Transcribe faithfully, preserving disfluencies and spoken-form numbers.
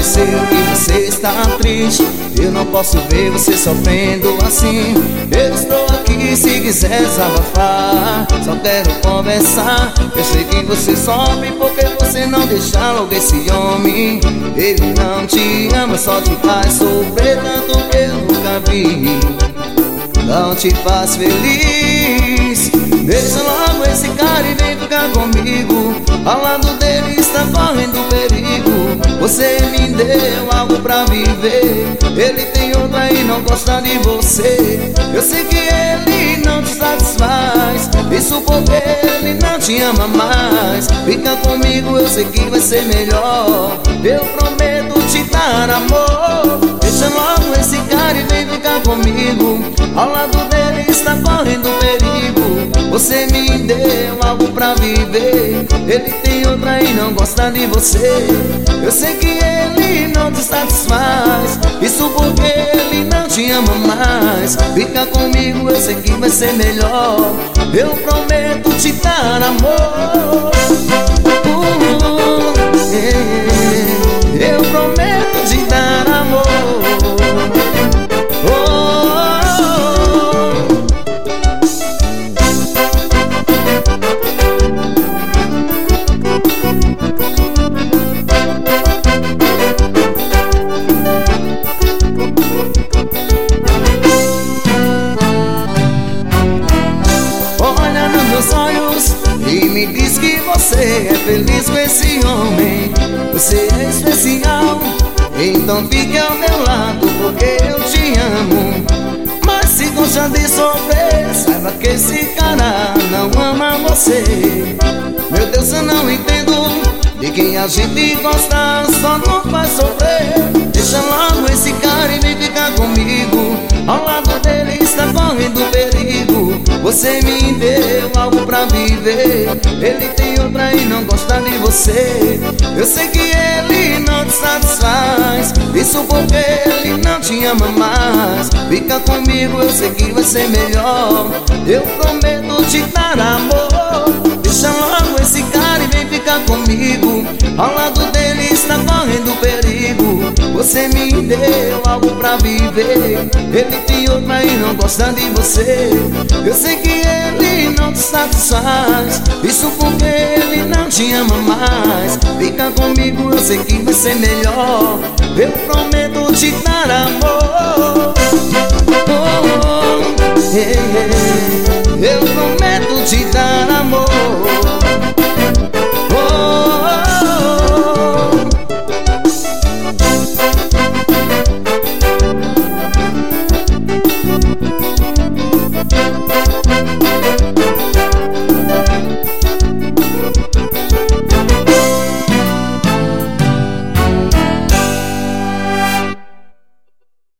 esqueceu que você está triste. Eu não posso ver você sofrendo assim. Eu estou aqui se quiser desabafar. Só quero conversar. Eu sei que você sofre porque você não deixa logo esse homem. Ele não te ama, só te faz sofrer tanto que eu nunca vi. Não te faz feliz. Deixa logo esse cara e vem ficar comigo. Ao lado dele está correndo perigo. Você me deu algo pra viver. Ele tem outra e não gosta de você. Eu sei que ele não te satisfaz. Isso porque ele não te ama mais. Fica comigo, eu sei que vai ser melhor. Eu prometo te dar amor. Deixa logo esse cara e vem ficar comigo. Ao lado dele está correndo perigo. Você me deu algo pra viver. Ele tem outra e não gosta de você. Eu sei que ele não te satisfaz. Isso porque ele não te ama mais. Fica comigo, eu sei que vai ser melhor. Eu prometo te dar amor. uh, yeah. Eu prometo te dar amor. Olhos e me diz que você é feliz com esse homem. Você é especial, então fique ao meu lado porque eu te amo. Mas se gosta de sofrer, saiba que esse cara não ama você. Meu Deus, eu não entendo. De quem a gente gosta só não faz sofrer. Deixa logo esse cara e vem ficar comigo. Ao lado dele está correndo perigo. Você me deu algo pra viver. Ele tem outra e não gosta de você. Eu sei que ele não te satisfaz. Isso porque ele não te ama mais. Fica comigo, eu sei que vai ser melhor. Eu prometo te dar amor. Deixa logo esse cara e vem ficar comigo. Ao lado dele está correndo perigo. Você me deu algo pra viver. Ele tem outra e não gosta de você. Eu sei que ele não te satisfaz. Isso porque ele não te ama mais. Fica comigo, eu sei que vai ser melhor. Eu prometo te dar amor.